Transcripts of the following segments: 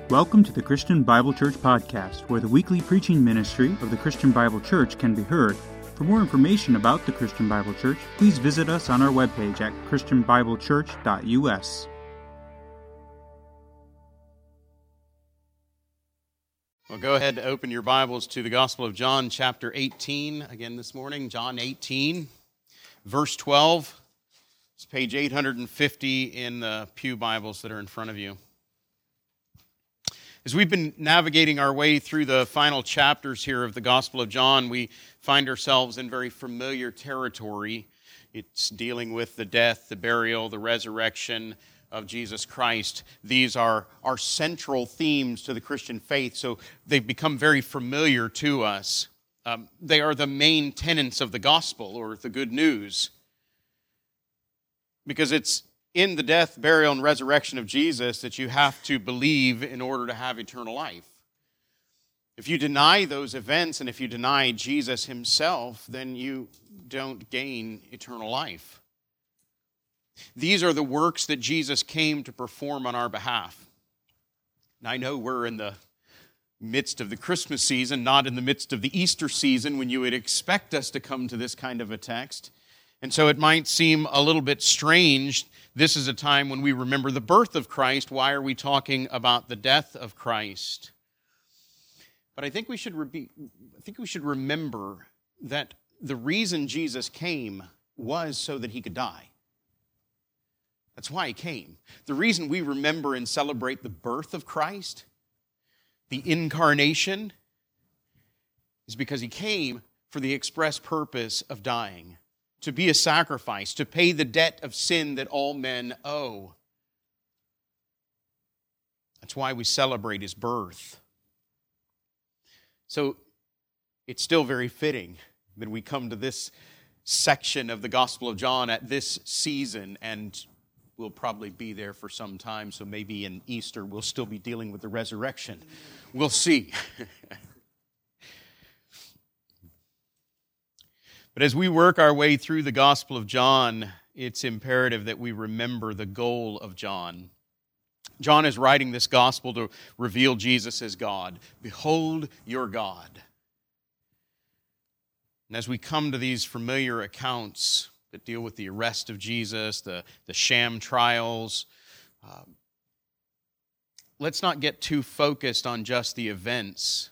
Welcome to the Christian Bible Church Podcast, where the weekly preaching ministry of the Christian Bible Church can be heard. For more information about the Christian Bible Church, please visit us on our webpage at christianbiblechurch.us. Well, go ahead and open your Bibles to the Gospel of John, chapter 18, again this morning, John 18, verse 12. It's page 850 in the pew Bibles that are in front of you. As we've been navigating our way through the final chapters here of the Gospel of John, we find ourselves in very familiar territory. It's dealing with the death, the burial, the resurrection of Jesus Christ. These are our central themes to the Christian faith, so they've become very familiar to us. They are the main tenets of the gospel, or the good news, because it's in the death, burial, and resurrection of Jesus that you have to believe in order to have eternal life. If you deny those events and if you deny Jesus himself, then you don't gain eternal life. These are the works that Jesus came to perform on our behalf. And I know we're in the midst of the Christmas season, not in the midst of the Easter season when you would expect us to come to this kind of a text. And so it might seem a little bit strange. This is a time when we remember the birth of Christ. Why are we talking about the death of Christ? But I think we should remember that the reason Jesus came was so that he could die. That's why he came. The reason we remember and celebrate the birth of Christ, the incarnation, is because he came for the express purpose of dying, to be a sacrifice, to pay the debt of sin that all men owe. That's why we celebrate his birth. So it's still very fitting that we come to this section of the Gospel of John at this season, and we'll probably be there for some time, so maybe in Easter we'll still be dealing with the resurrection. We'll see. But as we work our way through the Gospel of John, it's imperative that we remember the goal of John. John is writing this Gospel to reveal Jesus as God. Behold your God. And as we come to these familiar accounts that deal with the arrest of Jesus, the sham trials, let's not get too focused on just the events,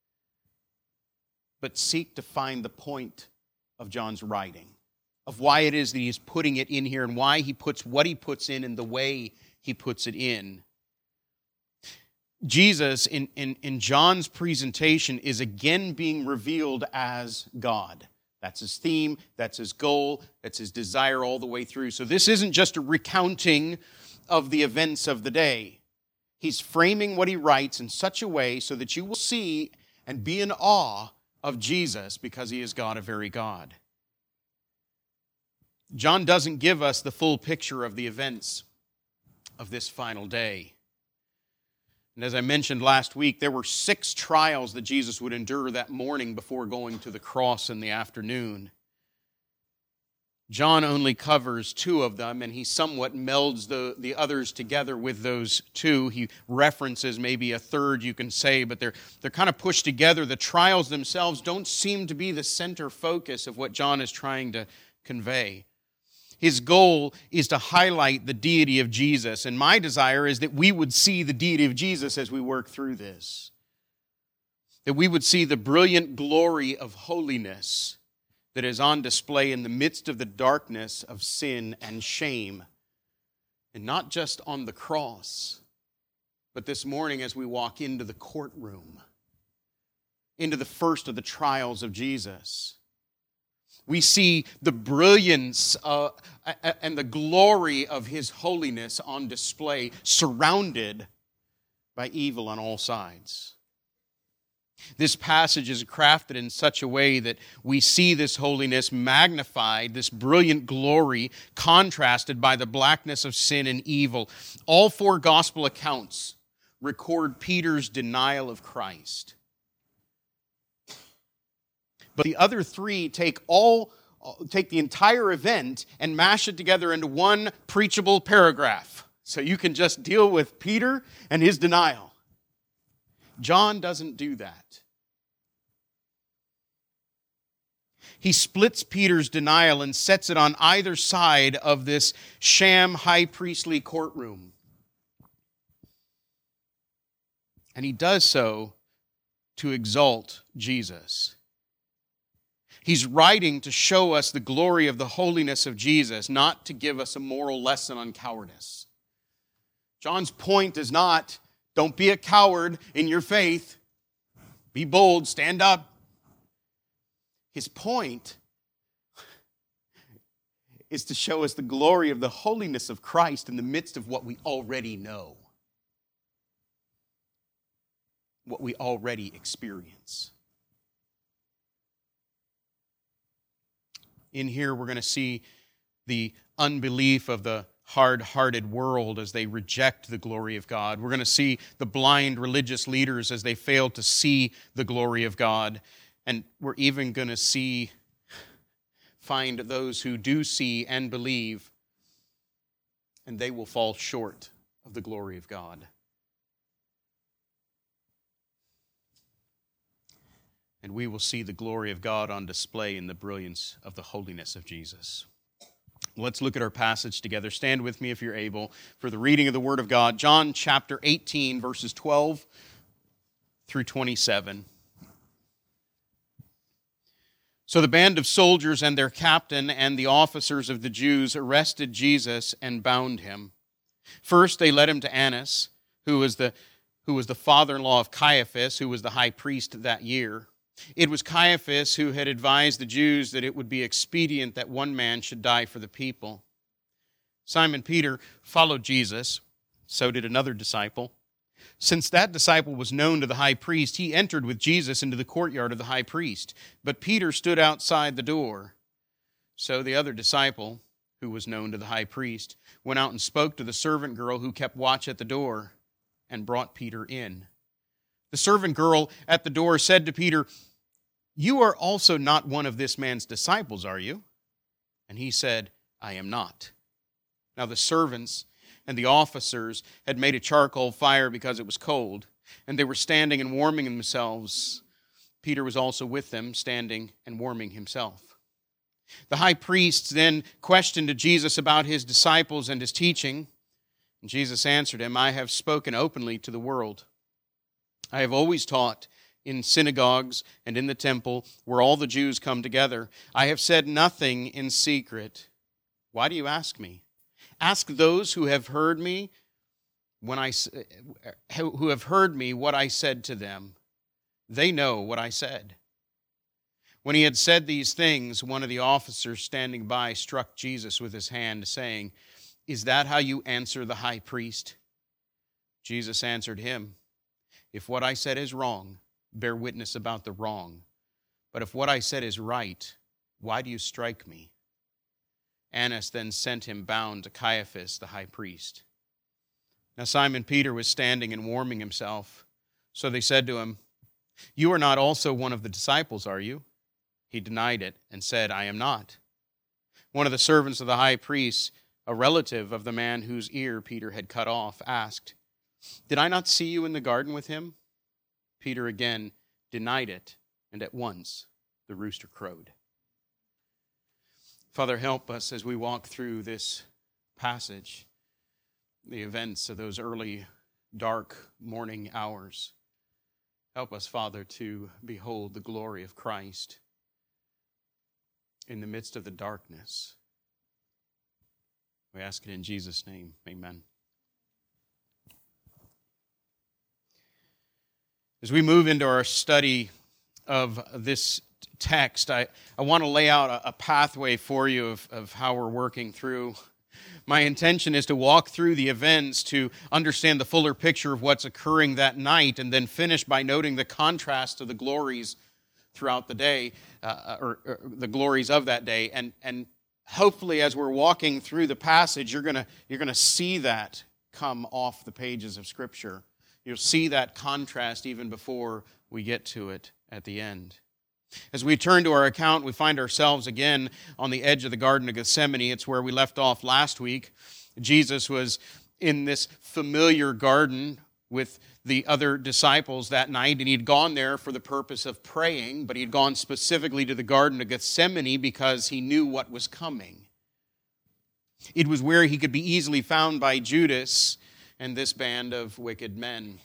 but seek to find the point of John's writing, of why it is that he is putting it in here and why he puts what he puts in and the way he puts it in. Jesus, in John's presentation, is again being revealed as God. That's his theme, that's his goal, that's his desire all the way through. So this isn't just a recounting of the events of the day. He's framing what he writes in such a way so that you will see and be in awe of Jesus because he is God, a very God. John doesn't give us the full picture of the events of this final day. And as I mentioned last week, there were 6 trials that Jesus would endure that morning before going to the cross in the afternoon. John only covers 2 of them, and he somewhat melds the others together with those 2. He references maybe a third, you can say, but they're kind of pushed together. The trials themselves don't seem to be the center focus of what John is trying to convey. His goal is to highlight the deity of Jesus, and my desire is that we would see the deity of Jesus as we work through this. That we would see the brilliant glory of holiness that is on display in the midst of the darkness of sin and shame. And not just on the cross, but this morning as we walk into the courtroom, into the first of the trials of Jesus. We see the brilliance and the glory of his holiness on display, surrounded by evil on all sides. This passage is crafted in such a way that we see this holiness magnified, this brilliant glory contrasted by the blackness of sin and evil. All 4 gospel accounts record Peter's denial of Christ. But the other 3 take the entire event and mash it together into one preachable paragraph. So you can just deal with Peter and his denial. John doesn't do that. He splits Peter's denial and sets it on either side of this sham high priestly courtroom. And he does so to exalt Jesus. He's writing to show us the glory of the holiness of Jesus, not to give us a moral lesson on cowardice. John's point is not, don't be a coward in your faith. Be bold, stand up. His point is to show us the glory of the holiness of Christ in the midst of what we already know, what we already experience. In here, we're going to see the unbelief of the hard-hearted world as they reject the glory of God. We're going to see the blind religious leaders as they fail to see the glory of God. And we're even going to find those who do see and believe, and they will fall short of the glory of God. And we will see the glory of God on display in the brilliance of the holiness of Jesus. Let's look at our passage together. Stand with me if you're able for the reading of the Word of God. John chapter 18, verses 12 through 27. So the band of soldiers and their captain and the officers of the Jews arrested Jesus and bound him. First they led him to Annas, who was the father-in-law of Caiaphas, who was the high priest that year. It was Caiaphas who had advised the Jews that it would be expedient that one man should die for the people. Simon Peter followed Jesus, so did another disciple. Since that disciple was known to the high priest, he entered with Jesus into the courtyard of the high priest. But Peter stood outside the door. So the other disciple, who was known to the high priest, went out and spoke to the servant girl who kept watch at the door and brought Peter in. The servant girl at the door said to Peter, "You are also not one of this man's disciples, are you?" And he said, "I am not." Now the servants and the officers had made a charcoal fire because it was cold, and they were standing and warming themselves. Peter was also with them, standing and warming himself. The high priest then questioned Jesus about his disciples and his teaching. And Jesus answered him, "I have spoken openly to the world. I have always taught in synagogues and in the temple where all the Jews come together. I have said nothing in secret. Why do you ask me? Ask those who have heard me what I said to them. They know what I said." When he had said these things, one of the officers standing by struck Jesus with his hand, saying, "Is that how you answer the high priest?" Jesus answered him, "If what I said is wrong, bear witness about the wrong. But if what I said is right, why do you strike me?" Annas then sent him bound to Caiaphas, the high priest. Now Simon Peter was standing and warming himself. So they said to him, "You are not also one of the disciples, are you?" He denied it and said, "I am not." One of the servants of the high priest, a relative of the man whose ear Peter had cut off, asked, "Did I not see you in the garden with him?" Peter again denied it, and at once the rooster crowed. Father, help us as we walk through this passage, the events of those early, dark morning hours. Help us, Father, to behold the glory of Christ in the midst of the darkness. We ask it in Jesus' name. Amen. As we move into our study of this text, I want to lay out a pathway for you of how we're working through. My intention is to walk through the events to understand the fuller picture of what's occurring that night, and then finish by noting the contrast of the glories throughout the day, or the glories of that day. And hopefully, as we're walking through the passage, you're gonna see that come off the pages of Scripture. You'll see that contrast even before we get to it at the end. As we turn to our account, we find ourselves again on the edge of the Garden of Gethsemane. It's where we left off last week. Jesus was in this familiar garden with the other disciples that night, and he'd gone there for the purpose of praying, but he'd gone specifically to the Garden of Gethsemane because he knew what was coming. It was where he could be easily found by Judas and this band of wicked men.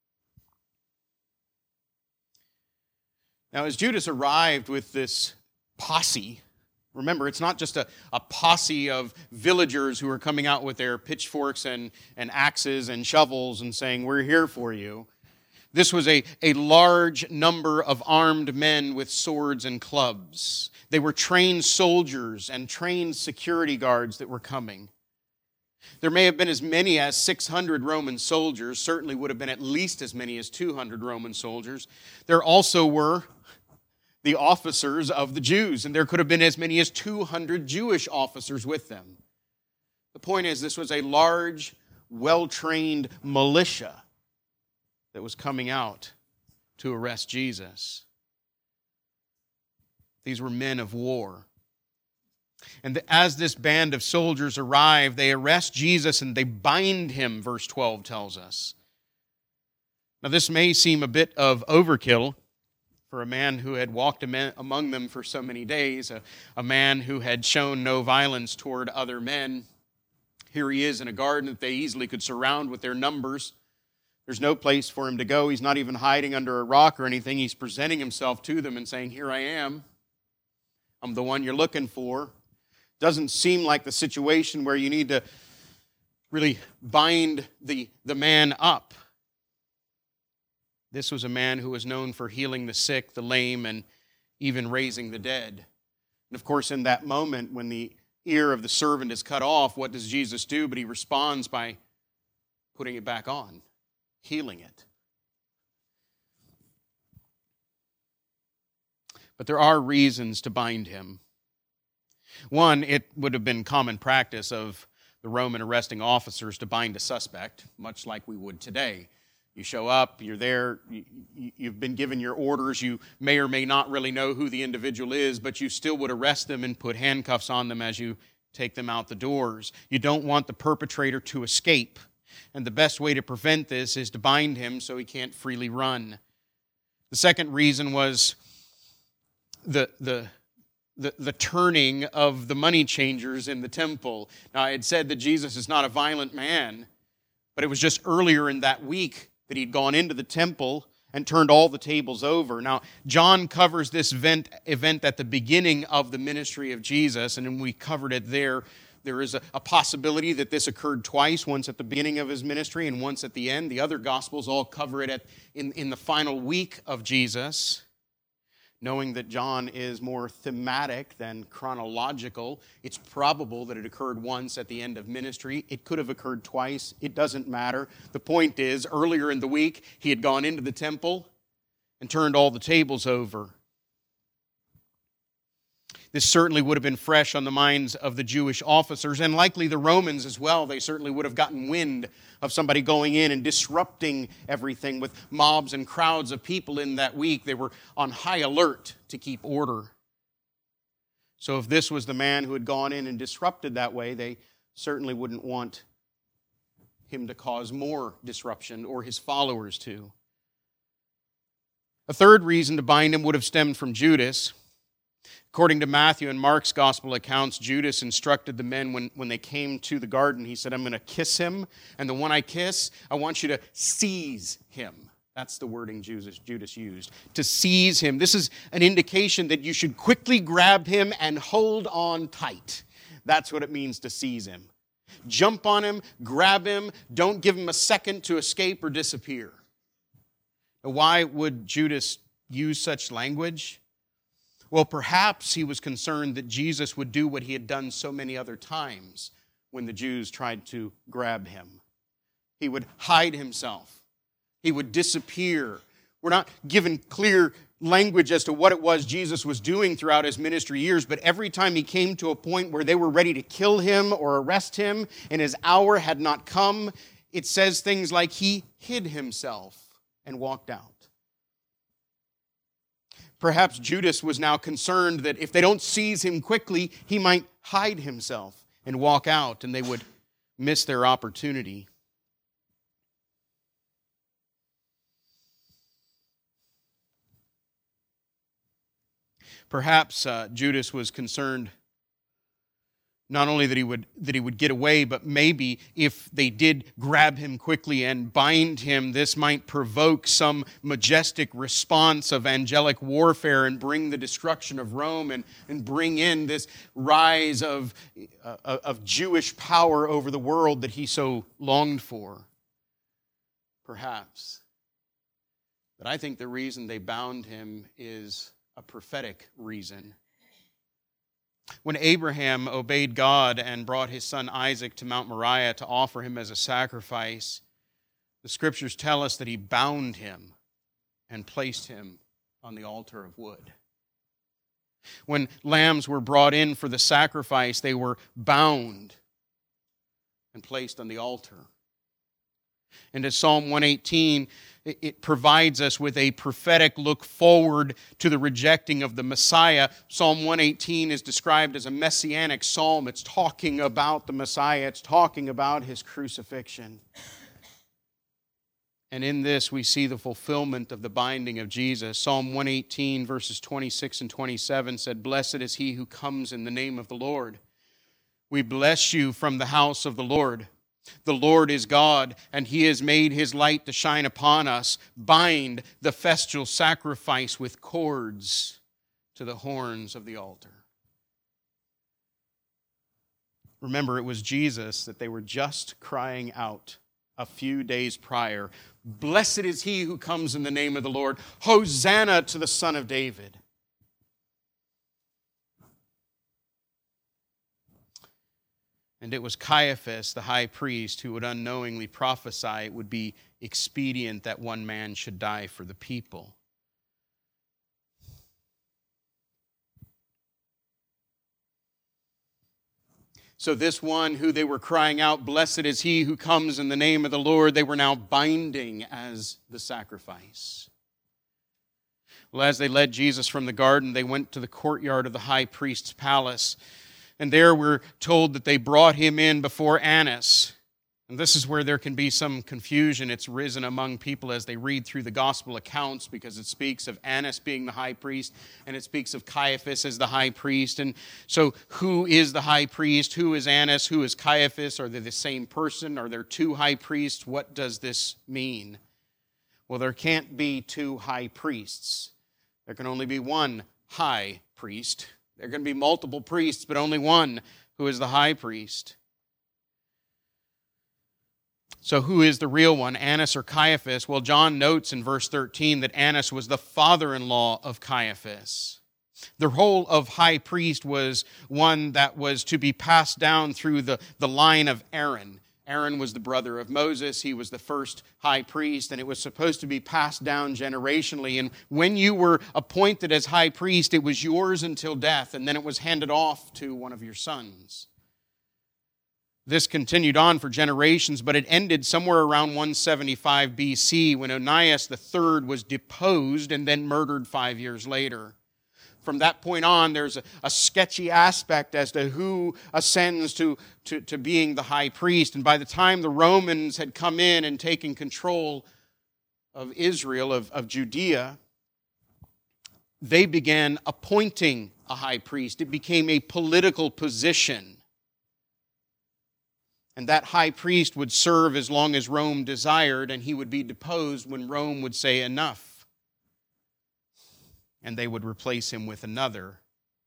Now, as Judas arrived with this posse, remember, it's not just a posse of villagers who are coming out with their pitchforks and axes and shovels and saying, "We're here for you." This was a large number of armed men with swords and clubs. They were trained soldiers and trained security guards that were coming. There may have been as many as 600 Roman soldiers, certainly would have been at least as many as 200 Roman soldiers. There also were the officers of the Jews, and there could have been as many as 200 Jewish officers with them. The point is, this was a large, well-trained militia that was coming out to arrest Jesus. These were men of war. And as this band of soldiers arrive, they arrest Jesus and they bind him, verse 12 tells us. Now, this may seem a bit of overkill for a man who had walked among them for so many days, a man who had shown no violence toward other men. Here he is in a garden that they easily could surround with their numbers. There's no place for him to go. He's not even hiding under a rock or anything. He's presenting himself to them and saying, "Here I am. I'm the one you're looking for." Doesn't seem like the situation where you need to really bind the man up. This was a man who was known for healing the sick, the lame, and even raising the dead. And of course, in that moment, when the ear of the servant is cut off, what does Jesus do? But he responds by putting it back on, healing it. But there are reasons to bind him. One, it would have been common practice of the Roman arresting officers to bind a suspect, much like we would today. You show up, you're there, you've been given your orders, you may or may not really know who the individual is, but you still would arrest them and put handcuffs on them as you take them out the doors. You don't want the perpetrator to escape, and the best way to prevent this is to bind him so he can't freely run. The second reason was the turning of the money changers in the temple. Now, I had said that Jesus is not a violent man, but it was just earlier in that week that he'd gone into the temple and turned all the tables over. Now, John covers this event at the beginning of the ministry of Jesus, and when we covered it there is a possibility that this occurred twice, once at the beginning of his ministry and once at the end. The other Gospels all cover it in the final week of Jesus. Knowing that John is more thematic than chronological, it's probable that it occurred once at the end of ministry. It could have occurred twice. It doesn't matter. The point is, earlier in the week, he had gone into the temple and turned all the tables over. This certainly would have been fresh on the minds of the Jewish officers, and likely the Romans as well. They certainly would have gotten wind of somebody going in and disrupting everything with mobs and crowds of people in that week. They were on high alert to keep order. So if this was the man who had gone in and disrupted that way, they certainly wouldn't want him to cause more disruption, or his followers to. A third reason to bind him would have stemmed from Judas. According to Matthew and Mark's gospel accounts, Judas instructed the men when they came to the garden. He said, "I'm going to kiss him, and the one I kiss, I want you to seize him." That's the wording Judas used, to seize him. This is an indication that you should quickly grab him and hold on tight. That's what it means to seize him. Jump on him, grab him, don't give him a second to escape or disappear. Now, why would Judas use such language? Well, perhaps he was concerned that Jesus would do what he had done so many other times when the Jews tried to grab him. He would hide himself. He would disappear. We're not given clear language as to what it was Jesus was doing throughout his ministry years, but every time he came to a point where they were ready to kill him or arrest him and his hour had not come, it says things like he hid himself and walked out. Perhaps Judas was now concerned that if they don't seize him quickly, he might hide himself and walk out, and they would miss their opportunity. Perhaps Judas was concerned not only that he would get away, but maybe if they did grab him quickly and bind him, this might provoke some majestic response of angelic warfare and bring the destruction of Rome and bring in this rise of Jewish power over the world that he so longed for. Perhaps. But I think the reason they bound him is a prophetic reason. When Abraham obeyed God and brought his son Isaac to Mount Moriah to offer him as a sacrifice, the Scriptures tell us that he bound him and placed him on the altar of wood. When lambs were brought in for the sacrifice, they were bound and placed on the altar. And as Psalm 118, it provides us with a prophetic look forward to the rejecting of the Messiah. Psalm 118 is described as a messianic psalm. It's talking about the Messiah. It's talking about his crucifixion. And in this we see the fulfillment of the binding of Jesus. Psalm 118 verses 26 and 27 said, "Blessed is he who comes in the name of the Lord. We bless you from the house of the Lord. The Lord is God, and he has made his light to shine upon us. Bind the festal sacrifice with cords to the horns of the altar." Remember, it was Jesus that they were just crying out a few days prior. "Blessed is he who comes in the name of the Lord. Hosanna to the Son of David." And it was Caiaphas, the high priest, who would unknowingly prophesy it would be expedient that one man should die for the people. So this one who they were crying out, "Blessed is he who comes in the name of the Lord," they were now binding as the sacrifice. Well, as they led Jesus from the garden, they went to the courtyard of the high priest's palace. And there we're told that they brought him in before Annas. And this is where there can be some confusion. It's risen among people as they read through the gospel accounts, because it speaks of Annas being the high priest and it speaks of Caiaphas as the high priest. And so who is the high priest? Who is Annas? Who is Caiaphas? Are they the same person? Are there two high priests? What does this mean? Well, there can't be two high priests. There can only be one high priest. There are going to be multiple priests, but only one who is the high priest. So who is the real one, Annas or Caiaphas? Well, John notes in verse 13 that Annas was the father-in-law of Caiaphas. The role of high priest was one that was to be passed down through the line of Aaron. Aaron was the brother of Moses. He was the first high priest, and it was supposed to be passed down generationally. And when you were appointed as high priest, it was yours until death, and then it was handed off to one of your sons. This continued on for generations, but it ended somewhere around 175 BC when Onias III was deposed and then murdered 5 years later. From that point on, there's a sketchy aspect as to who ascends to being the high priest. And by the time the Romans had come in and taken control of Israel, of Judea, they began appointing a high priest. It became a political position. And that high priest would serve as long as Rome desired, and he would be deposed when Rome would say enough. And they would replace him with another.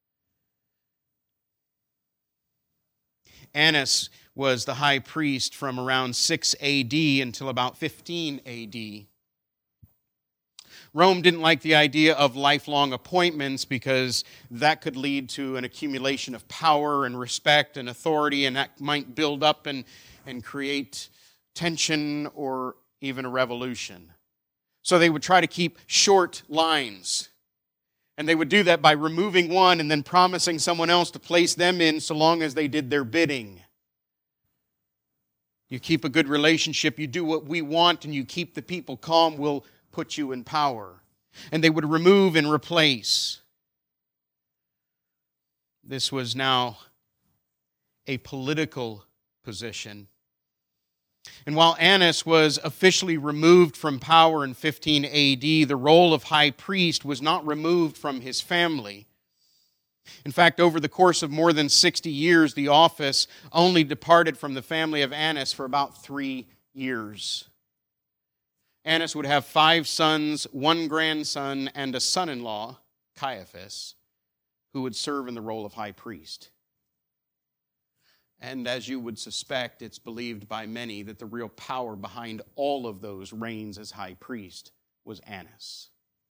Annas was the high priest from around 6 AD until about 15 AD. Rome didn't like the idea of lifelong appointments because that could lead to an accumulation of power and respect and authority, and that might build up and create tension or even a revolution. So they would try to keep short lines. And they would do that by removing one and then promising someone else to place them in so long as they did their bidding. You keep a good relationship, you do what we want, and you keep the people calm, we'll put you in power. And they would remove and replace. This was now a political position. And while Annas was officially removed from power in 15 AD, the role of high priest was not removed from his family. In fact, over the course of more than 60 years, the office only departed from the family of Annas for about 3 years. Annas would have 5 sons, 1 grandson, and a son-in-law, Caiaphas, who would serve in the role of high priest. And as you would suspect, it's believed by many that the real power behind all of those reigns as high priest was Annas.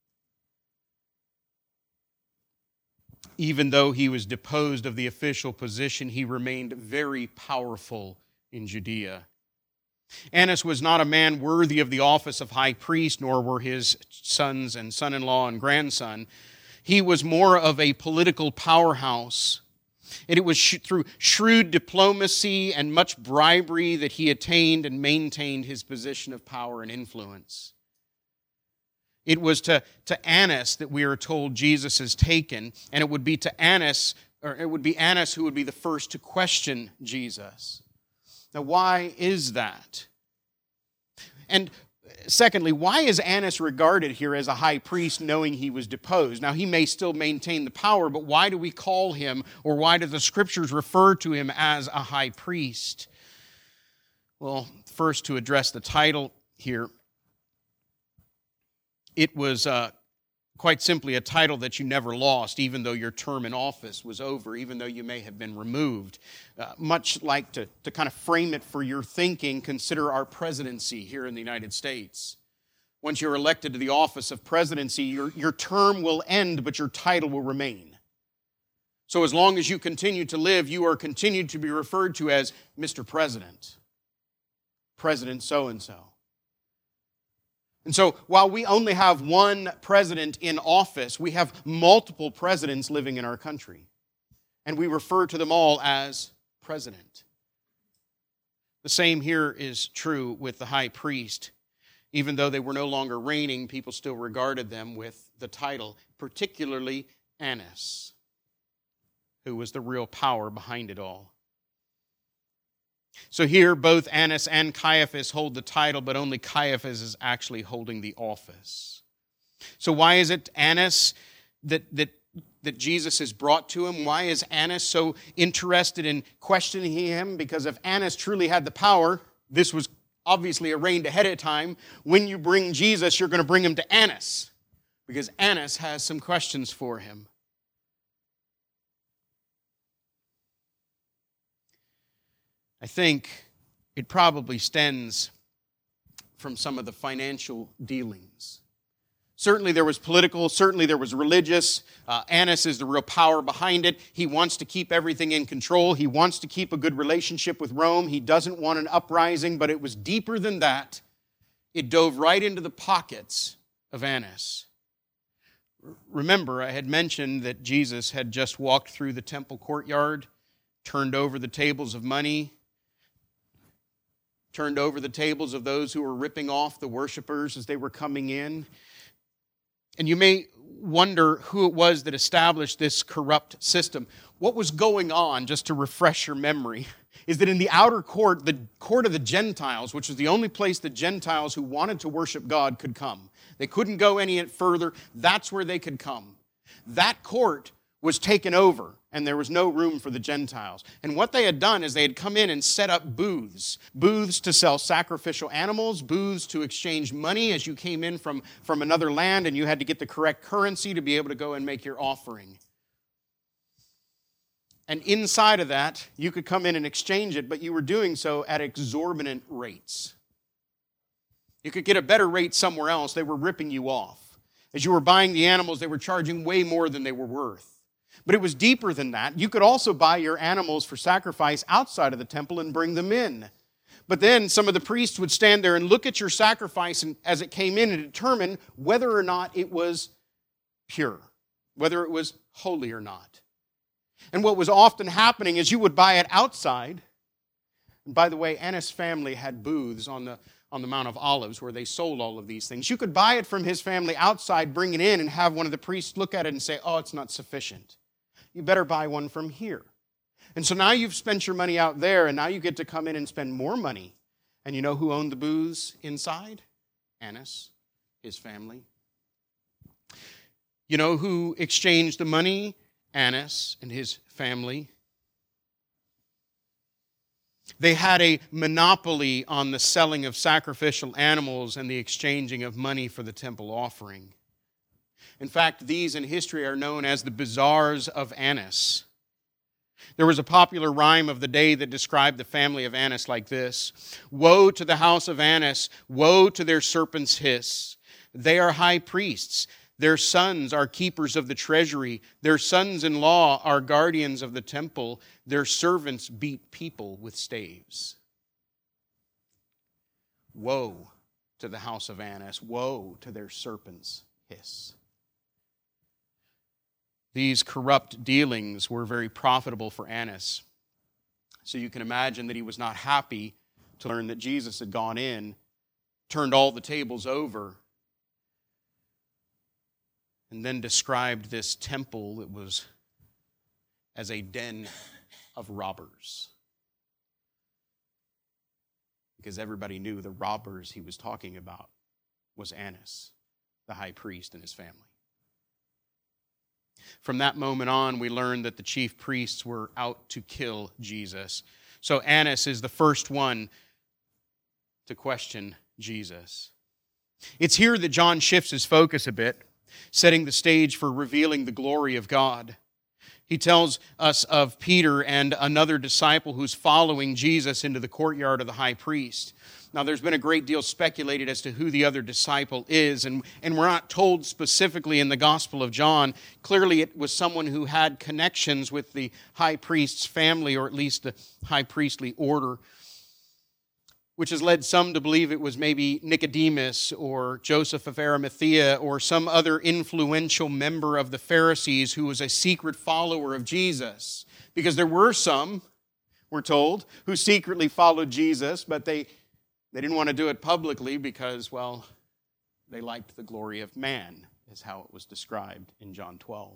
Even though he was deposed of the official position, he remained very powerful in Judea. Annas was not a man worthy of the office of high priest, nor were his sons and son-in-law and grandson. He was more of a political powerhouse. And it was through shrewd diplomacy and much bribery that he attained and maintained his position of power and influence. It was to Annas that we are told Jesus is taken, and it would be Annas who would be the first to question Jesus. Now, why is that? And secondly, why is Annas regarded here as a high priest knowing he was deposed? Now, he may still maintain the power, but why do we call him, or why do the Scriptures refer to him as a high priest? Well, first, to address the title here, it was quite simply a title that you never lost, even though your term in office was over, even though you may have been removed. Much like to kind of frame it for your thinking, consider our presidency here in the United States. Once you're elected to the office of presidency, your term will end, but your title will remain. So as long as you continue to live, you are continued to be referred to as Mr. President, President so-and-so. And so while we only have one president in office, we have multiple presidents living in our country. And we refer to them all as president. The same here is true with the high priest. Even though they were no longer reigning, people still regarded them with the title, particularly Annas, who was the real power behind it all. So here, both Annas and Caiaphas hold the title, but only Caiaphas is actually holding the office. So why is it Annas that Jesus is brought to him? Why is Annas so interested in questioning him? Because if Annas truly had the power, this was obviously arranged ahead of time. When you bring Jesus, you're going to bring him to Annas, because Annas has some questions for him. I think it probably stems from some of the financial dealings. Certainly there was political, certainly there was religious. Annas is the real power behind it. He wants to keep everything in control. He wants to keep a good relationship with Rome. He doesn't want an uprising, but it was deeper than that. It dove right into the pockets of Annas. Remember, I had mentioned that Jesus had just walked through the temple courtyard, turned over the tables of money, turned over the tables of those who were ripping off the worshipers as they were coming in. And you may wonder who it was that established this corrupt system. What was going on, just to refresh your memory, is that in the outer court, the court of the Gentiles, which was the only place the Gentiles who wanted to worship God could come. They couldn't go any further. That's where they could come. That court was taken over, and there was no room for the Gentiles. And what they had done is they had come in and set up booths to sell sacrificial animals, booths to exchange money as you came in from another land and you had to get the correct currency to be able to go and make your offering. And inside of that, you could come in and exchange it, but you were doing so at exorbitant rates. You could get a better rate somewhere else. They were ripping you off. As you were buying the animals, they were charging way more than they were worth. But it was deeper than that. You could also buy your animals for sacrifice outside of the temple and bring them in. But then some of the priests would stand there and look at your sacrifice as it came in and determine whether or not it was pure, whether it was holy or not. And what was often happening is you would buy it outside. And by the way, Annas' family had booths on the Mount of Olives where they sold all of these things. You could buy it from his family outside, bring it in, and have one of the priests look at it and say, oh, it's not sufficient. You better buy one from here. And so now you've spent your money out there, and now you get to come in and spend more money. And you know who owned the booths inside? Annas, his family. You know who exchanged the money Annas and his family. They had a monopoly on the selling of sacrificial animals and the exchanging of money for the temple offering. In fact, these in history are known as the Bazaars of Annas. There was a popular rhyme of the day that described the family of Annas like this: "Woe to the house of Annas, woe to their serpent's hiss. They are high priests. Their sons are keepers of the treasury. Their sons-in-law are guardians of the temple. Their servants beat people with staves." Woe to the house of Annas. Woe to their serpent's hiss. These corrupt dealings were very profitable for Annas. So you can imagine that he was not happy to learn that Jesus had gone in, turned all the tables over, and then described this temple that was as a den of robbers. Because everybody knew the robbers he was talking about was Annas, the high priest, and his family. From that moment on, we learn that the chief priests were out to kill Jesus. So Annas is the first one to question Jesus. It's here that John shifts his focus a bit, setting the stage for revealing the glory of God. He tells us of Peter and another disciple who's following Jesus into the courtyard of the high priest. Now, there's been a great deal speculated as to who the other disciple is, and we're not told specifically in the Gospel of John. Clearly, it was someone who had connections with the high priest's family, or at least the high priestly order, which has led some to believe it was maybe Nicodemus or Joseph of Arimathea or some other influential member of the Pharisees who was a secret follower of Jesus. Because there were some, we're told, who secretly followed Jesus, but they didn't want to do it publicly because, well, they liked the glory of man, is how it was described in John 12.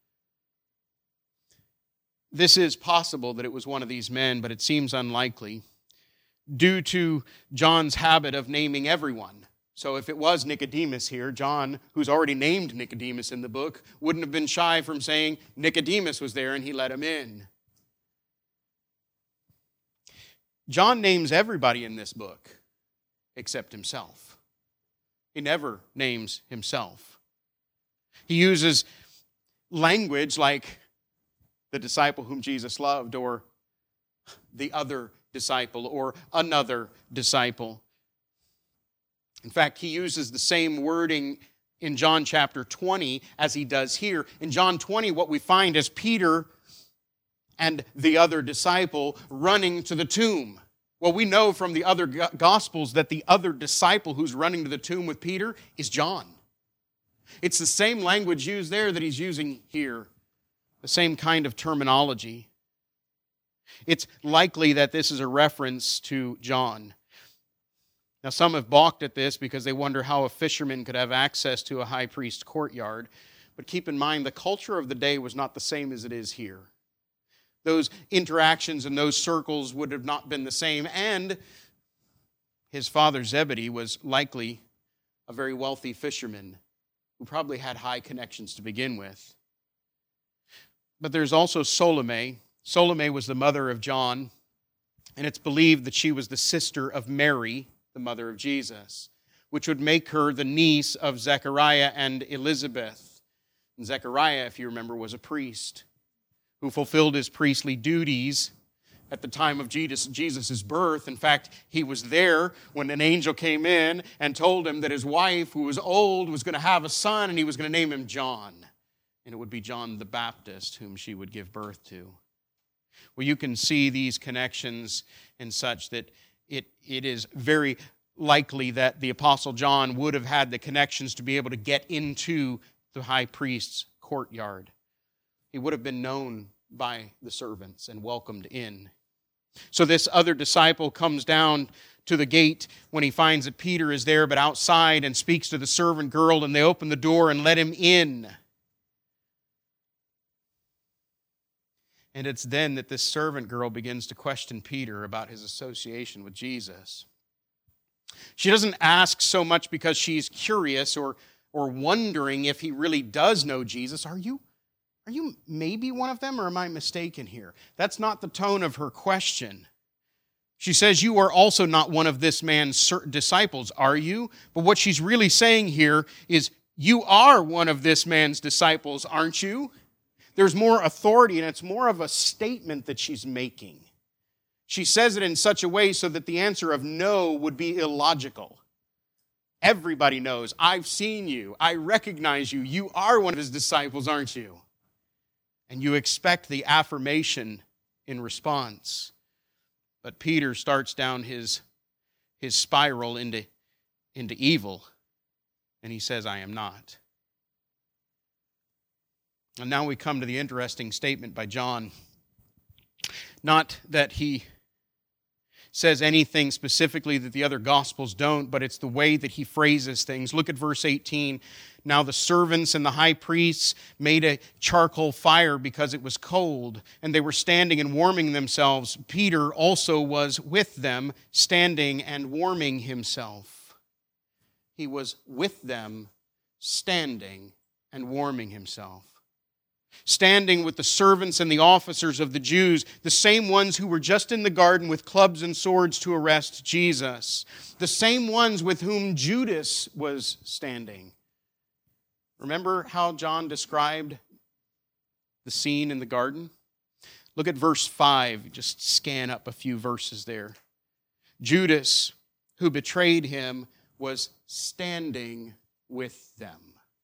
This is possible that it was one of these men, but it seems unlikely due to John's habit of naming everyone. So if it was Nicodemus here, John, who's already named Nicodemus in the book, wouldn't have been shy from saying Nicodemus was there and he let him in. John names everybody in this book except himself. He never names himself. He uses language like the disciple whom Jesus loved, or the other disciple, or another disciple. In fact, he uses the same wording in John chapter 20 as he does here. In John 20, what we find is Peter and the other disciple running to the tomb. Well, we know from the other Gospels that the other disciple who's running to the tomb with Peter is John. It's the same language used there that he's using here, the same kind of terminology. It's likely that this is a reference to John. Now, some have balked at this because they wonder how a fisherman could have access to a high priest's courtyard. But keep in mind, the culture of the day was not the same as it is here. Those interactions in those circles would have not been the same. And his father Zebedee was likely a very wealthy fisherman who probably had high connections to begin with. But there's also Salome. Salome was the mother of John, and it's believed that she was the sister of Mary, the mother of Jesus, which would make her the niece of Zechariah and Elizabeth. And Zechariah, if you remember, was a priest who fulfilled his priestly duties at the time of Jesus' birth. In fact, he was there when an angel came in and told him that his wife, who was old, was going to have a son, and he was going to name him John. And it would be John the Baptist whom she would give birth to. Well, you can see these connections and such that it is very likely that the Apostle John would have had the connections to be able to get into the high priest's courtyard. He would have been known by the servants and welcomed in. So this other disciple comes down to the gate when he finds that Peter is there, but outside, and speaks to the servant girl, and they open the door and let him in. And it's then that this servant girl begins to question Peter about his association with Jesus. She doesn't ask so much because she's curious or wondering if he really does know Jesus. Are you Are you maybe one of them, or am I mistaken here? That's not the tone of her question. She says, you are also not one of this man's disciples, are you? But what she's really saying here is, you are one of this man's disciples, aren't you? There's more authority, and it's more of a statement that she's making. She says it in such a way so that the answer of no would be illogical. Everybody knows, I've seen you, I recognize you, you are one of his disciples, aren't you? And you expect the affirmation in response. But Peter starts down his spiral into evil, and he says, I am not. And now we come to the interesting statement by John. Not that he says anything specifically that the other Gospels don't, but it's the way that he phrases things. Look at verse 18. Now the servants and the high priests made a charcoal fire because it was cold, and they were standing and warming themselves. Peter also was with them, standing and warming himself. He was with them, standing and warming himself. Standing with the servants and the officers of the Jews, the same ones who were just in the garden with clubs and swords to arrest Jesus, the same ones with whom Judas was standing. Remember how John described the scene in the garden? Look at verse 5. Just scan up a few verses there. Judas, who betrayed him, was standing with them.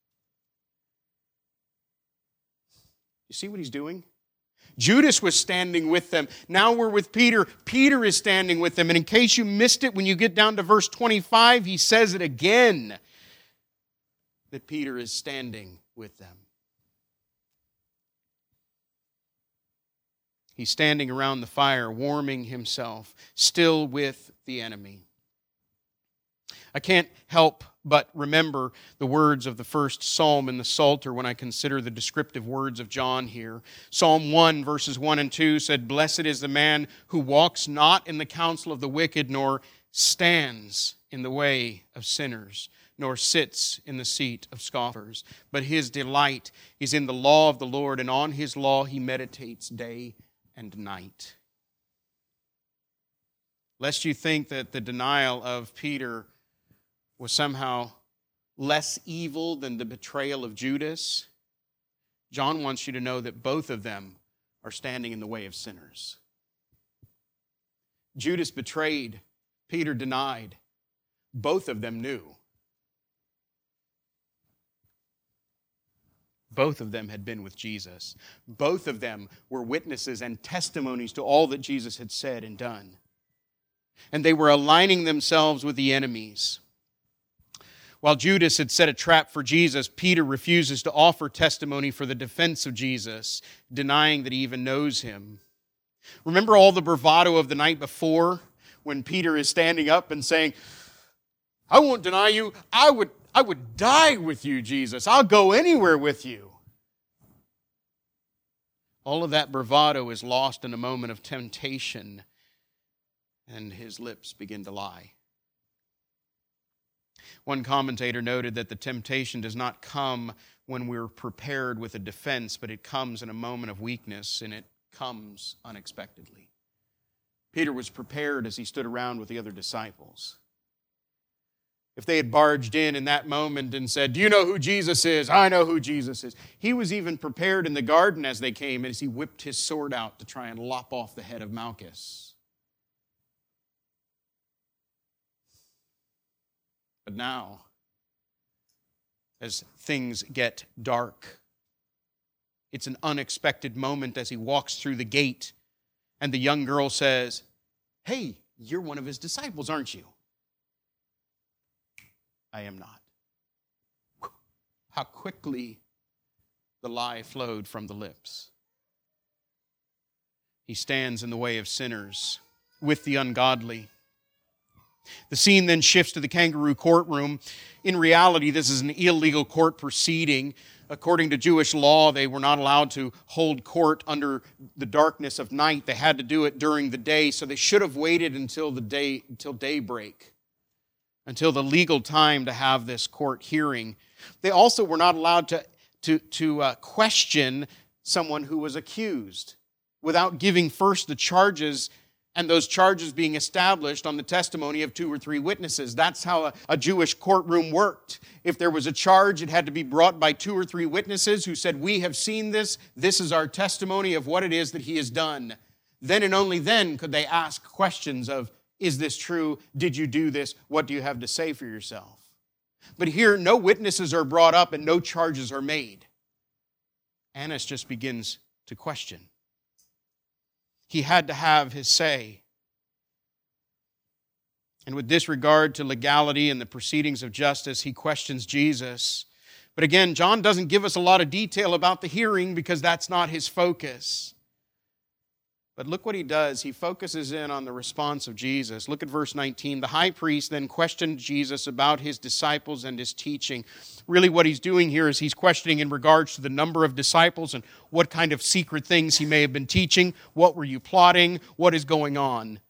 You see what he's doing? Judas was standing with them. Now we're with Peter. Peter is standing with them. And in case you missed it, when you get down to verse 25, he says it again, that Peter is standing with them. He's standing around the fire, warming himself, still with the enemy. I can't help but remember the words of the first psalm in the Psalter when I consider the descriptive words of John here. Psalm 1, verses 1 and 2 said, Blessed is the man who walks not in the counsel of the wicked, nor stands in the way of sinners, nor sits in the seat of scoffers. But his delight is in the law of the Lord, and on his law he meditates day and night. Lest you think that the denial of Peter was somehow less evil than the betrayal of Judas, John wants you to know that both of them are standing in the way of sinners. Judas betrayed, Peter denied. Both of them knew. Both of them had been with Jesus. Both of them were witnesses and testimonies to all that Jesus had said and done. And they were aligning themselves with the enemies. While Judas had set a trap for Jesus, Peter refuses to offer testimony for the defense of Jesus, denying that he even knows him. Remember all the bravado of the night before when Peter is standing up and saying, I won't deny you. I would die with you, Jesus. I'll go anywhere with you. All of that bravado is lost in a moment of temptation, and his lips begin to lie. One commentator noted that the temptation does not come when we're prepared with a defense, but it comes in a moment of weakness, and it comes unexpectedly. Peter was prepared as he stood around with the other disciples. If they had barged in that moment and said, do you know who Jesus is? I know who Jesus is. He was even prepared in the garden as they came, as he whipped his sword out to try and lop off the head of Malchus. But now, as things get dark, it's an unexpected moment as he walks through the gate, and the young girl says, hey, you're one of his disciples, aren't you? I am not. How quickly the lie flowed from the lips. He stands in the way of sinners with the ungodly. The scene then shifts to the kangaroo courtroom. In reality, this is an illegal court proceeding. According to Jewish law, they were not allowed to hold court under the darkness of night. They had to do it during the day, so they should have waited until daybreak, until the legal time to have this court hearing. They also were not allowed to question someone who was accused without giving first the charges, and those charges being established on the testimony of 2 or 3 witnesses. That's how a Jewish courtroom worked. If there was a charge, it had to be brought by 2 or 3 witnesses who said, "We have seen this. This is our testimony of what it is that he has done." Then and only then could they ask questions of, "Is this true? Did you do this? What do you have to say for yourself?" But here, no witnesses are brought up and no charges are made. Annas just begins to question. He had to have his say. And with disregard to legality and the proceedings of justice, he questions Jesus. But again, John doesn't give us a lot of detail about the hearing because that's not his focus. But look what he does. He focuses in on the response of Jesus. Look at verse 19. The high priest then questioned Jesus about his disciples and his teaching. Really what he's doing here is he's questioning in regards to the number of disciples and what kind of secret things he may have been teaching. What were you plotting? What is going on?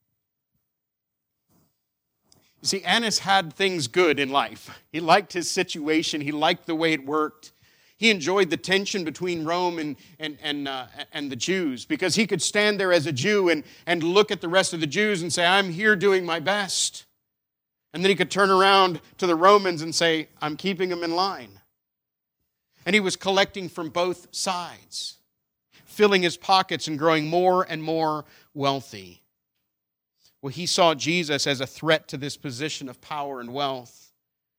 You see, Annas had things good in life. He liked his situation. He liked the way it worked. He enjoyed the tension between Rome and the Jews because he could stand there as a Jew and look at the rest of the Jews and say, "I'm here doing my best." And then he could turn around to the Romans and say, "I'm keeping them in line." And he was collecting from both sides, filling his pockets and growing more and more wealthy. Well, he saw Jesus as a threat to this position of power and wealth.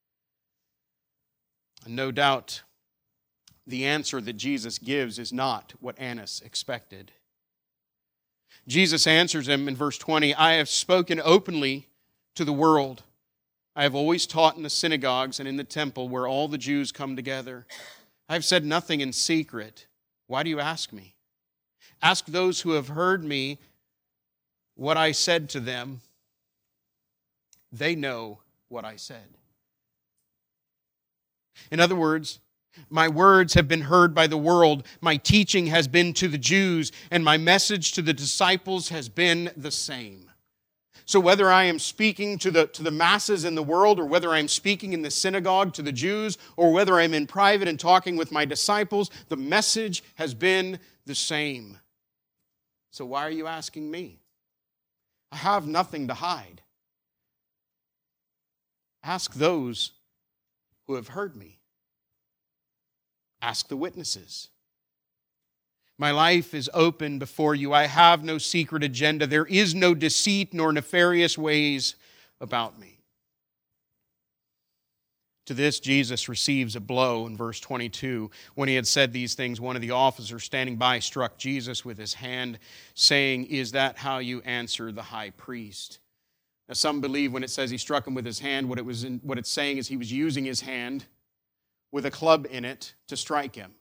And no doubt, the answer that Jesus gives is not what Annas expected. Jesus answers him in verse 20, "I have spoken openly to the world. I have always taught in the synagogues and in the temple where all the Jews come together. I have said nothing in secret. Why do you ask me? Ask those who have heard me what I said to them. They know what I said." In other words, my words have been heard by the world, my teaching has been to the Jews, and my message to the disciples has been the same. So whether I am speaking to the masses in the world, or whether I'm speaking in the synagogue to the Jews, or whether I'm in private and talking with my disciples, the message has been the same. So why are you asking me? I have nothing to hide. Ask those who have heard me. Ask the witnesses. My life is open before you. I have no secret agenda. There is no deceit nor nefarious ways about me. To this, Jesus receives a blow in verse 22. When he had said these things, one of the officers standing by struck Jesus with his hand, saying, "Is that how you answer the high priest?" Now, some believe when it says he struck him with his hand, what it's saying is he was using his hand with a club in it to strike him.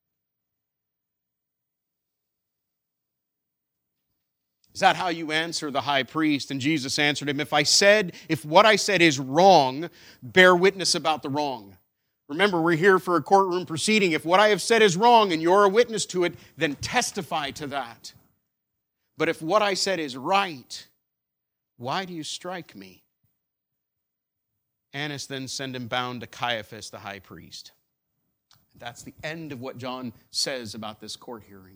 Is that how you answer the high priest? And Jesus answered him, if what I said is wrong, bear witness about the wrong. Remember, we're here for a courtroom proceeding. If what I have said is wrong and you're a witness to it, then testify to that. But if what I said is right, why do you strike me? Annas then sent him bound to Caiaphas, the high priest. That's the end of what John says about this court hearing.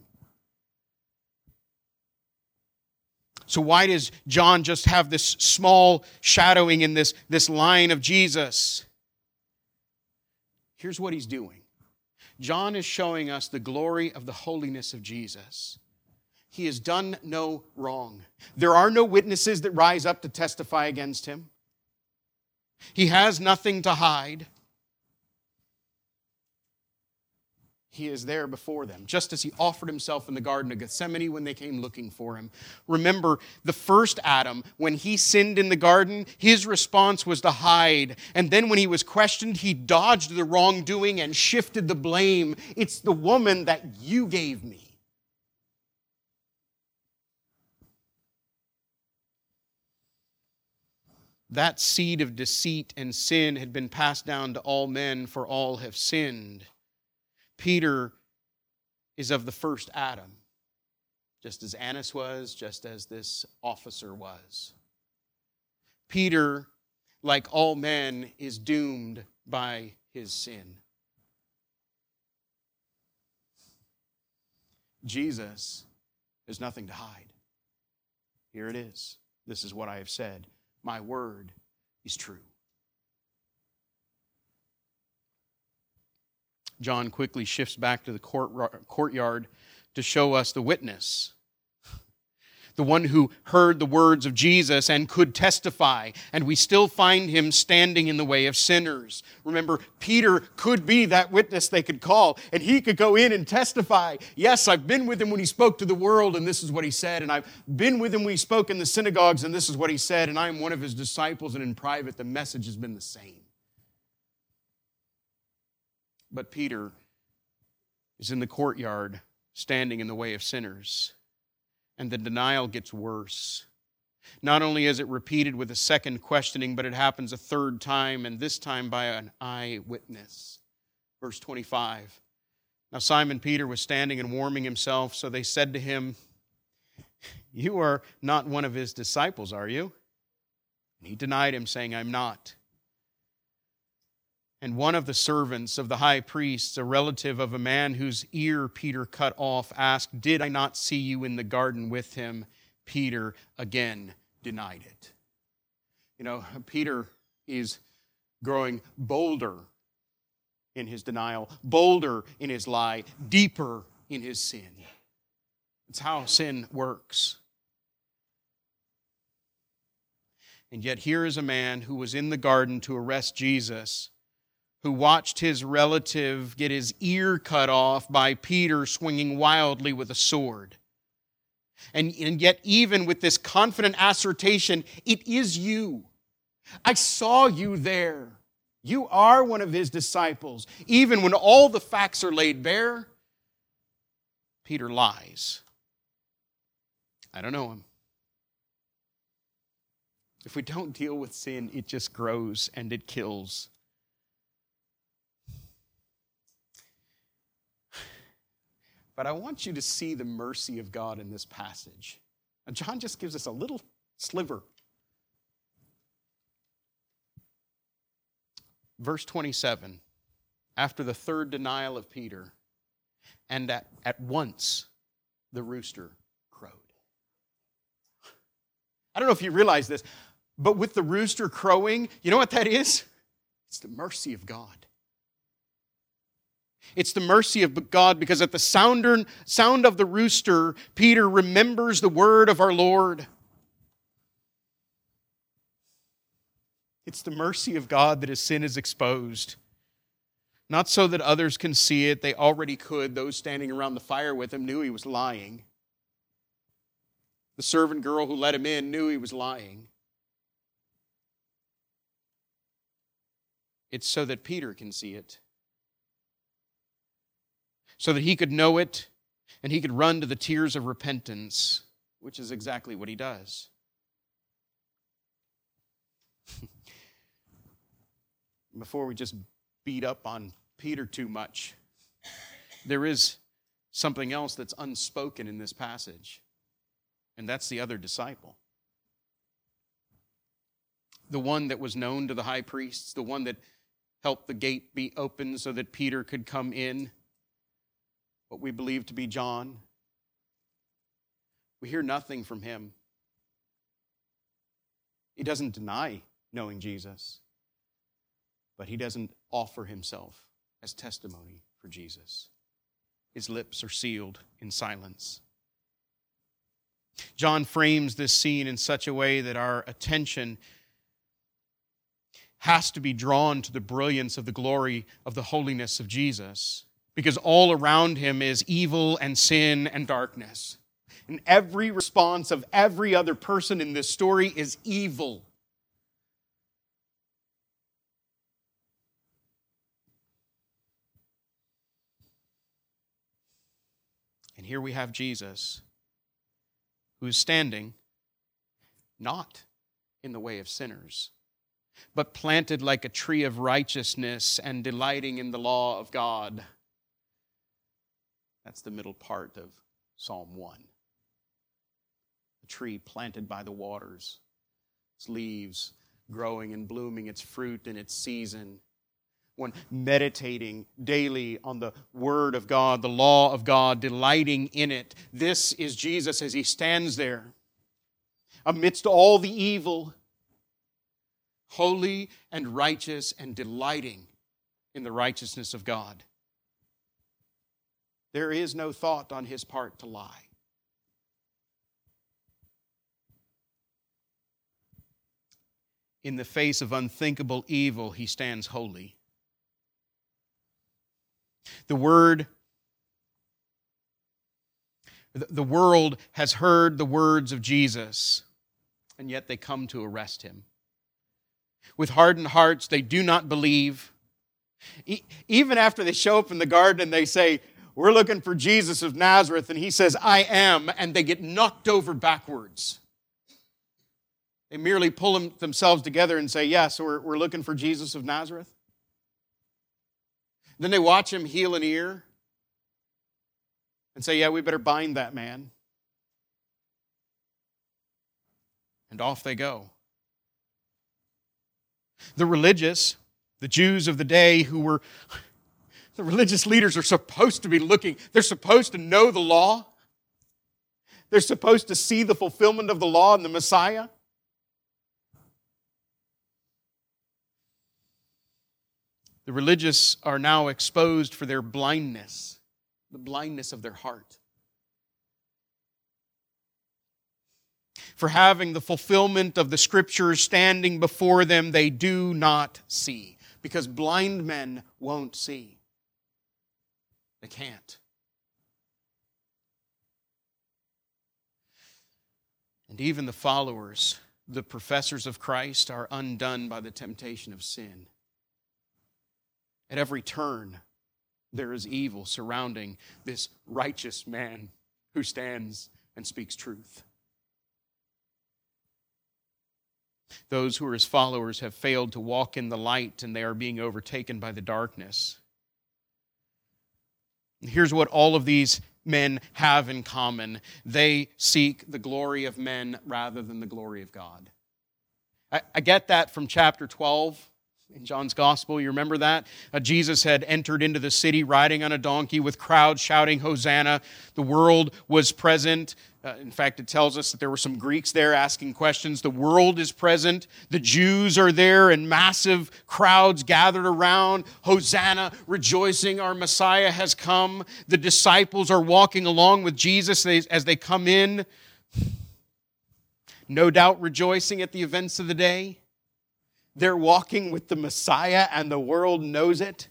So why does John just have this small shadowing in this line of Jesus? Here's what he's doing. John is showing us the glory of the holiness of Jesus. He has done no wrong. There are no witnesses that rise up to testify against him. He has nothing to hide. He is there before them, just as he offered himself in the Garden of Gethsemane when they came looking for him. Remember, the first Adam, when he sinned in the garden, his response was to hide. And then when he was questioned, he dodged the wrongdoing and shifted the blame. "It's the woman that you gave me." That seed of deceit and sin had been passed down to all men, for all have sinned. Peter is of the first Adam, just as Annas was, just as this officer was. Peter, like all men, is doomed by his sin. Jesus, there's nothing to hide. Here it is. This is what I have said. My word is true. John quickly shifts back to the courtyard to show us the witness, the one who heard the words of Jesus and could testify, and we still find him standing in the way of sinners. Remember, Peter could be that witness they could call, and he could go in and testify. Yes, I've been with him when he spoke to the world, and this is what he said, and I've been with him when he spoke in the synagogues, and this is what he said, and I am one of his disciples, and in private the message has been the same. But Peter is in the courtyard, standing in the way of sinners. And the denial gets worse. Not only is it repeated with a second questioning, but it happens a third time, and this time by an eyewitness. Verse 25. Now Simon Peter was standing and warming himself, so they said to him, "You are not one of his disciples, are you?" And he denied him, saying, "I'm not." And one of the servants of the high priests, a relative of a man whose ear Peter cut off, asked, "Did I not see you in the garden with him?" Peter again denied it. You know, Peter is growing bolder in his denial, bolder in his lie, deeper in his sin. It's how sin works. And yet here is a man who was in the garden to arrest Jesus, who watched his relative get his ear cut off by Peter swinging wildly with a sword. And yet even with this confident assertion, "It is you. I saw you there. You are one of his disciples." Even when all the facts are laid bare, Peter lies. I don't know him. If we don't deal with sin, it just grows and it kills. But I want you to see the mercy of God in this passage. And John just gives us a little sliver. Verse 27, after the third denial of Peter, and at once the rooster crowed. I don't know if you realize this, but with the rooster crowing, you know what that is? It's the mercy of God. It's the mercy of God, because at the sound of the rooster, Peter remembers the word of our Lord. It's the mercy of God that his sin is exposed. Not so that others can see it. They already could. Those standing around the fire with him knew he was lying. The servant girl who let him in knew he was lying. It's so that Peter can see it, so that he could know it and he could run to the tears of repentance, which is exactly what he does. Before we just beat up on Peter too much, there is something else that's unspoken in this passage, and that's the other disciple. The one that was known to the high priests, the one that helped the gate be opened so that Peter could come in, what we believe to be John. We hear nothing from him. He doesn't deny knowing Jesus, but he doesn't offer himself as testimony for Jesus. His lips are sealed in silence. John frames this scene in such a way that our attention has to be drawn to the brilliance of the glory of the holiness of Jesus, because all around him is evil and sin and darkness. And every response of every other person in this story is evil. And here we have Jesus, who is standing not in the way of sinners, but planted like a tree of righteousness and delighting in the law of God. That's the middle part of Psalm 1. A tree planted by the waters, its leaves growing and blooming, its fruit in its season, one meditating daily on the Word of God, the law of God, delighting in it. This is Jesus as He stands there amidst all the evil, holy and righteous and delighting in the righteousness of God. There is no thought on His part to lie. In the face of unthinkable evil, He stands holy. The world has heard the words of Jesus, and yet they come to arrest Him. With hardened hearts, they do not believe. Even after they show up in the garden and they say, "We're looking for Jesus of Nazareth," and He says, "I am," and they get knocked over backwards. They merely pull themselves together and say, "Yes, we're looking for Jesus of Nazareth." Then they watch Him heal an ear and say, "Yeah, we better bind that man." And off they go. The religious, the Jews of the day the religious leaders are supposed to be looking, they're supposed to know the law. They're supposed to see the fulfillment of the law in the Messiah. The religious are now exposed for their blindness, the blindness of their heart. For having the fulfillment of the Scriptures standing before them, they do not see. Because blind men won't see. They can't. And even the followers, the professors of Christ, are undone by the temptation of sin. At every turn, there is evil surrounding this righteous man who stands and speaks truth. Those who are His followers have failed to walk in the light, and they are being overtaken by the darkness. And here's what all of these men have in common. They seek the glory of men rather than the glory of God. I get that from chapter 12. In John's Gospel, you remember that? Jesus had entered into the city riding on a donkey with crowds shouting, "Hosanna." The world was present. In fact, it tells us that there were some Greeks there asking questions. The world is present. The Jews are there in massive crowds gathered around. Hosanna, rejoicing, our Messiah has come. The disciples are walking along with Jesus as they come in. No doubt rejoicing at the events of the day. They're walking with the Messiah and the world knows it.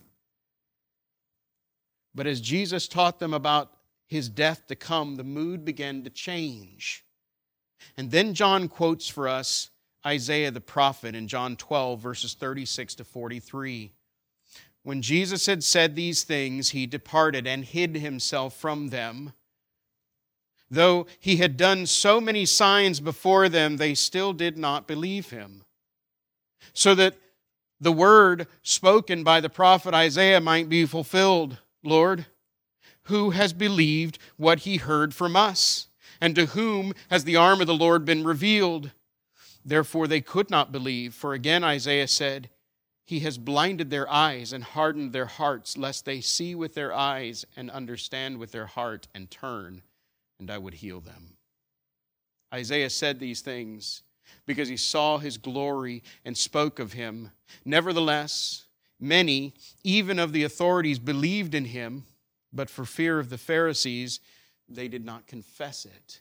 But as Jesus taught them about His death to come, the mood began to change. And then John quotes for us Isaiah the prophet in John 12, verses 36 to 43. When Jesus had said these things, He departed and hid Himself from them. Though He had done so many signs before them, they still did not believe Him. So that the word spoken by the prophet Isaiah might be fulfilled. Lord, who has believed what he heard from us? And to whom has the arm of the Lord been revealed? Therefore they could not believe. For again Isaiah said, He has blinded their eyes and hardened their hearts, lest they see with their eyes and understand with their heart and turn, and I would heal them. Isaiah said these things because he saw His glory and spoke of Him. Nevertheless, many, even of the authorities, believed in Him, but for fear of the Pharisees, they did not confess it,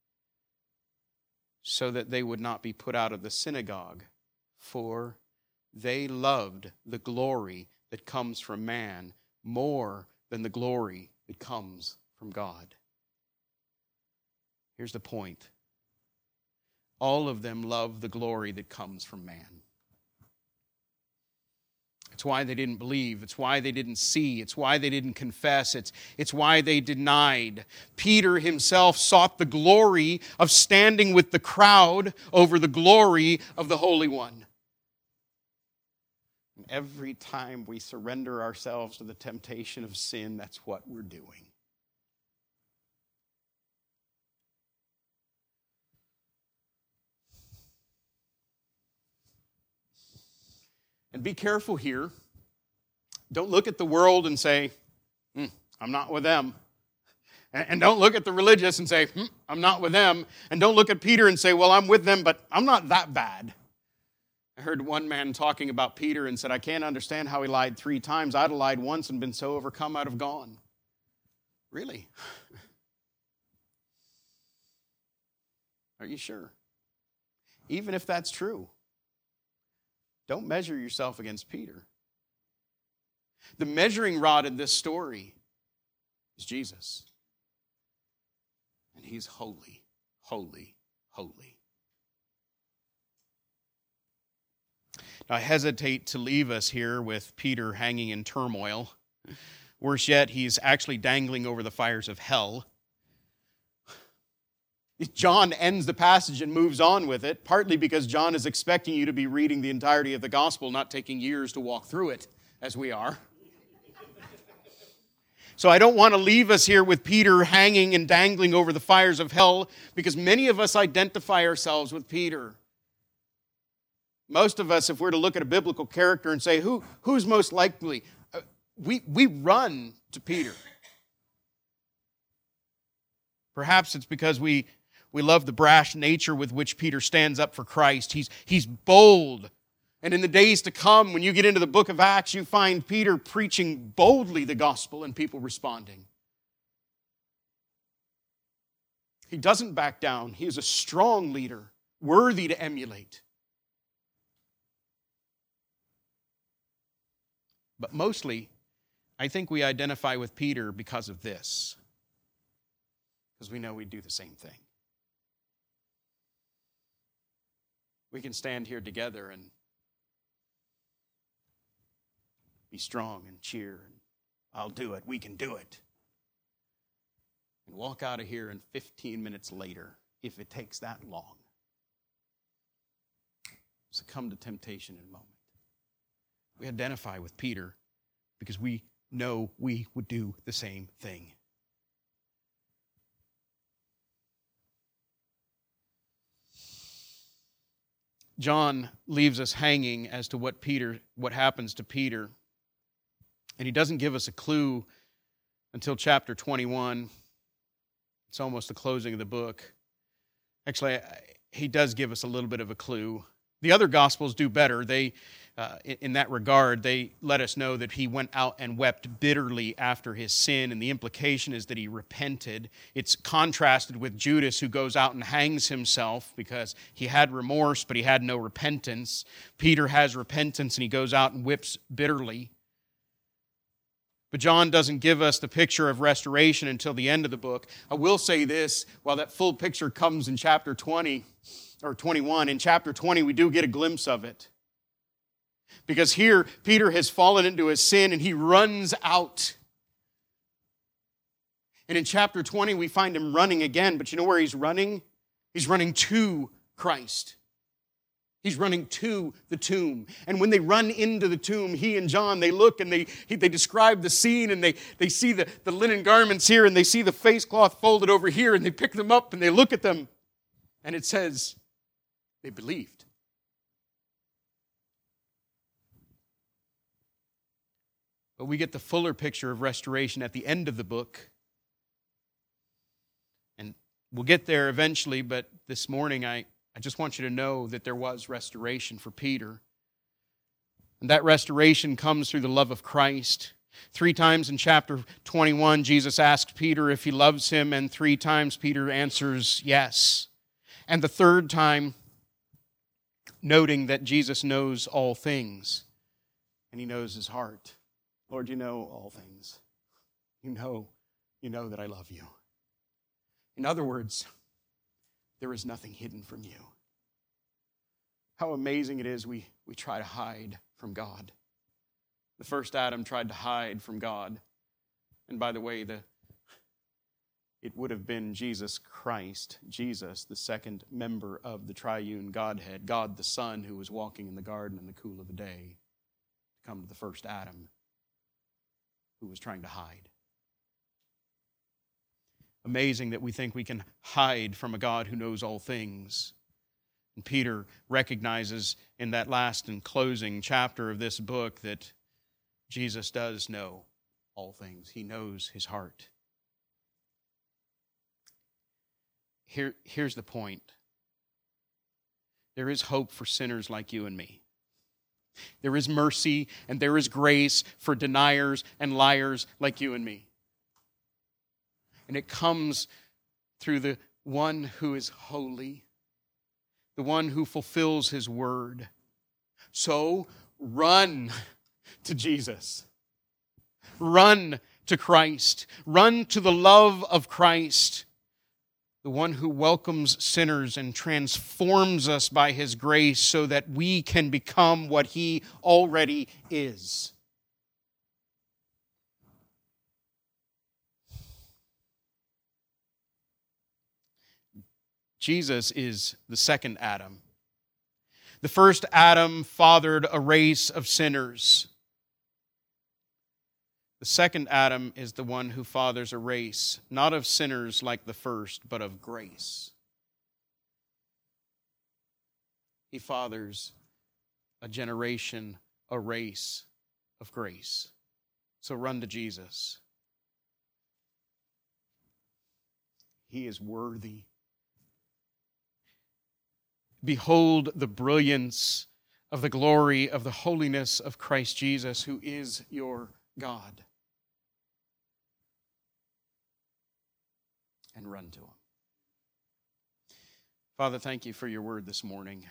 so that they would not be put out of the synagogue, for they loved the glory that comes from man more than the glory that comes from God. Here's the point. All of them love the glory that comes from man. It's why they didn't believe. It's why they didn't see. It's why they didn't confess. It's why they denied. Peter himself sought the glory of standing with the crowd over the glory of the Holy One. And every time we surrender ourselves to the temptation of sin, that's what we're doing. And be careful here. Don't look at the world and say, I'm not with them. And don't look at the religious and say, I'm not with them. And don't look at Peter and say, well, I'm with them, but I'm not that bad. I heard one man talking about Peter and said, I can't understand how he lied 3 times. I'd have lied once and been so overcome I'd have gone. Really? Are you sure? Even if that's true, don't measure yourself against Peter. The measuring rod in this story is Jesus. And he's holy, holy, holy. Now, I hesitate to leave us here with Peter hanging in turmoil. Worse yet, he's actually dangling over the fires of hell. John ends the passage and moves on with it, partly because John is expecting you to be reading the entirety of the gospel, not taking years to walk through it, as we are. So I don't want to leave us here with Peter hanging and dangling over the fires of hell, because many of us identify ourselves with Peter. Most of us, if we're to look at a biblical character and say, who's most likely? We run to Peter. Perhaps it's because we love the brash nature with which Peter stands up for Christ. He's bold. And in the days to come, when you get into the book of Acts, you find Peter preaching boldly the gospel and people responding. He doesn't back down. He is a strong leader, worthy to emulate. But mostly, I think we identify with Peter because of this. Because we know we do the same thing. We can stand here together and be strong and cheer. And I'll do it. We can do it. And walk out of here and 15 minutes later, if it takes that long, succumb to temptation in a moment. We identify with Peter because we know we would do the same thing. John leaves us hanging as to what happens to Peter. And he doesn't give us a clue until chapter 21. It's almost the closing of the book. Actually, he does give us a little bit of a clue. The other Gospels do better. They, in that regard, they let us know that he went out and wept bitterly after his sin, and the implication is that he repented. It's contrasted with Judas, who goes out and hangs himself because he had remorse, but he had no repentance. Peter has repentance, and he goes out and weeps bitterly. But John doesn't give us the picture of restoration until the end of the book. I will say this, while that full picture comes in chapter 20, or 21, in chapter 20 we do get a glimpse of it. Because here, Peter has fallen into his sin and he runs out. And in chapter 20 we find him running again, but you know where he's running? He's running to Christ. He's running to the tomb. And when they run into the tomb, he and John, they look and they describe the scene, and they see the linen garments here, and they see the face cloth folded over here, and they pick them up and they look at them. And it says, they believed. But we get the fuller picture of restoration at the end of the book. And we'll get there eventually, but this morning I just want you to know that there was restoration for Peter. And that restoration comes through the love of Christ. 3 times in chapter 21, Jesus asked Peter if he loves him, and 3 times Peter answers yes. And the 3rd time, noting that Jesus knows all things, and he knows his heart. Lord, you know all things. You know that I love you. In other words, there is nothing hidden from you. How amazing it is we try to hide from God. The first Adam tried to hide from God. And by the way, it would have been Jesus Christ, Jesus, the second member of the triune Godhead, God the Son, who was walking in the garden in the cool of the day, to come to the first Adam, who was trying to hide. Amazing that we think we can hide from a God who knows all things. And Peter recognizes in that last and closing chapter of this book that Jesus does know all things. He knows his heart. Here's the point. There is hope for sinners like you and me. There is mercy and there is grace for deniers and liars like you and me. And it comes through the one who is holy, the one who fulfills his word. So run to Jesus. Run to Christ. Run to the love of Christ, the one who welcomes sinners and transforms us by his grace so that we can become what he already is. Jesus is the second Adam. The first Adam fathered a race of sinners. The second Adam is the one who fathers a race, not of sinners like the first, but of grace. He fathers a generation, a race of grace. So run to Jesus. He is worthy. Behold the brilliance of the glory of the holiness of Christ Jesus, who is your God. And run to him. Father, thank you for your word this morning.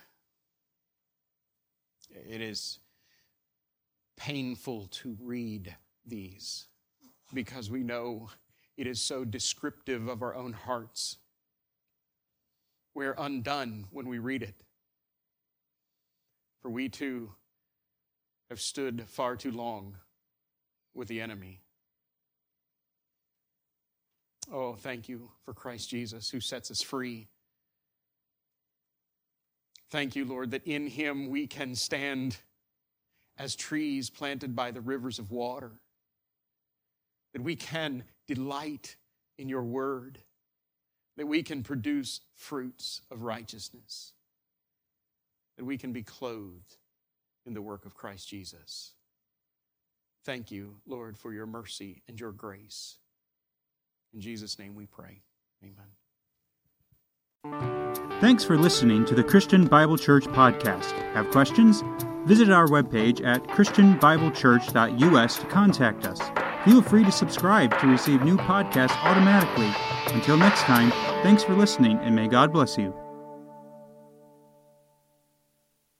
It is painful to read these because we know it is so descriptive of our own hearts. We're undone when we read it. For we too have stood far too long with the enemy. Oh, thank you for Christ Jesus who sets us free. Thank you, Lord, that in him we can stand as trees planted by the rivers of water. That we can delight in your word. That we can produce fruits of righteousness. That we can be clothed in the work of Christ Jesus. Thank you, Lord, for your mercy and your grace. In Jesus' name we pray. Amen. Thanks for listening to the Christian Bible Church podcast. Have questions? Visit our webpage at christianbiblechurch.us to contact us. Feel free to subscribe to receive new podcasts automatically. Until next time, thanks for listening, and may God bless you.